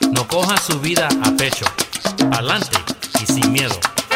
No coja su vida a pecho. Pa'lante y sin miedo.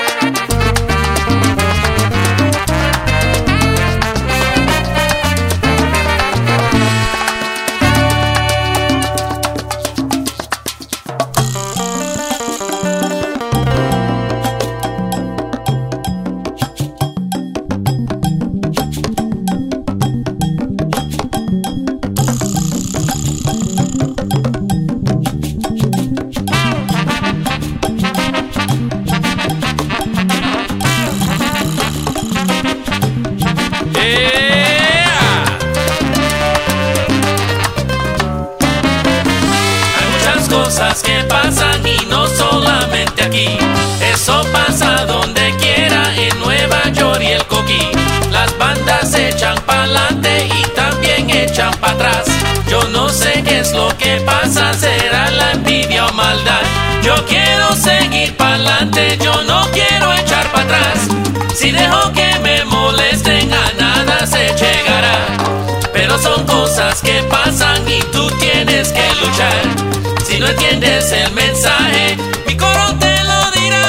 Cosas que pasan y no solamente aquí. Eso pasa donde quiera, en Nueva York y el Coquí. Las bandas echan pa'lante y también echan pa' atrás. Yo no sé qué es lo que pasa, será la envidia o maldad. Yo quiero seguir pa'lante, yo no quiero echar pa' atrás. Si dejo que me molesten, a nada se llegará. Pero son cosas que pasan y tú tienes que luchar. Si no entiendes el mensaje, mi coro te lo dirá.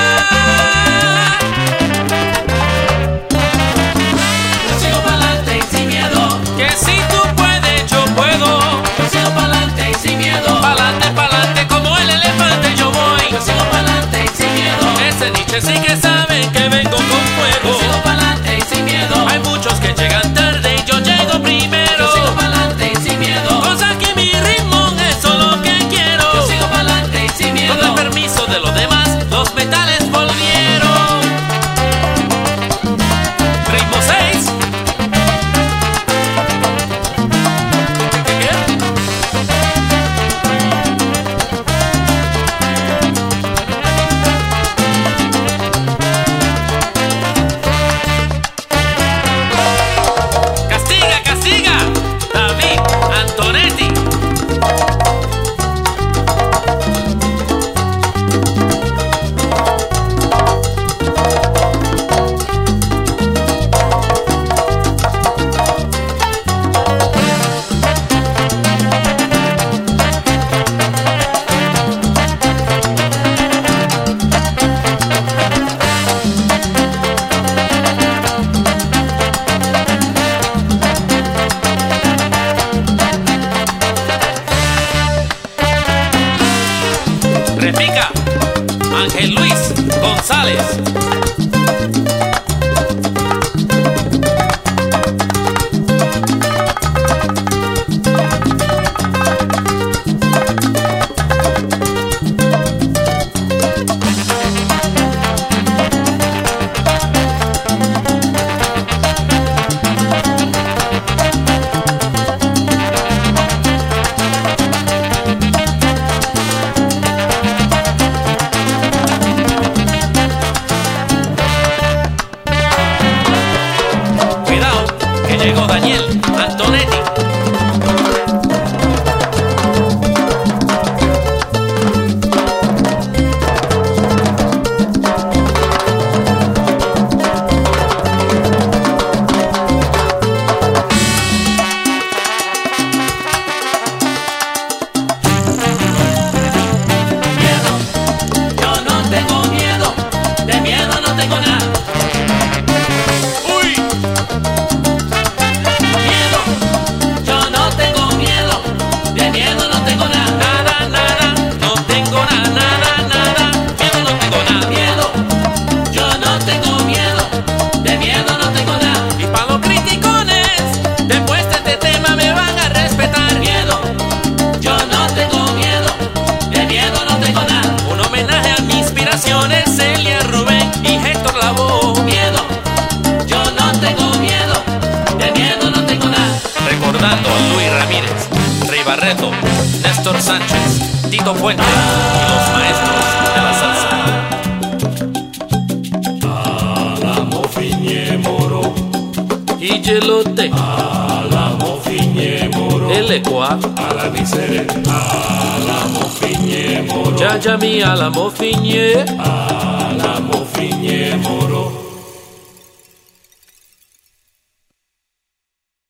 Yo sigo pa'lante y sin miedo. Que si tú puedes, yo puedo. Yo sigo pa'lante y sin miedo. Pa'lante, pa'lante, como el elefante yo voy. Yo sigo pa'lante y sin miedo. Ese Nietzsche sí que sabe que vengo con fuego. Yo sigo pa'lante y sin miedo. Hay muchos que llegan tarde y yo llego primero. Yo sigo pa'lante y sin miedo. Cosa que mi ritmo es solo que con el permiso de los demás, los metales volvieron. Ritmo 6. ¿Qué? Castiga, castiga, David Antonetti. Repica, Ángel Luis González. Llegó Daniel Antonetti. Miedo, yo no tengo miedo, de miedo no tengo nada. Celia Rubén y Héctor Lavoe. Miedo, yo no tengo miedo, de miedo no tengo nada. Recordando a Luis Ramírez, Rey Barreto, Néstor Sánchez, Tito Puente y los maestros de la salsa. Alamo fiñe moro, Y Yelote, alamo fiñe moro, Elecua, ala misere, alamo fiñe moro, Yaya mi alamo fiñe. alamo fiñe moro.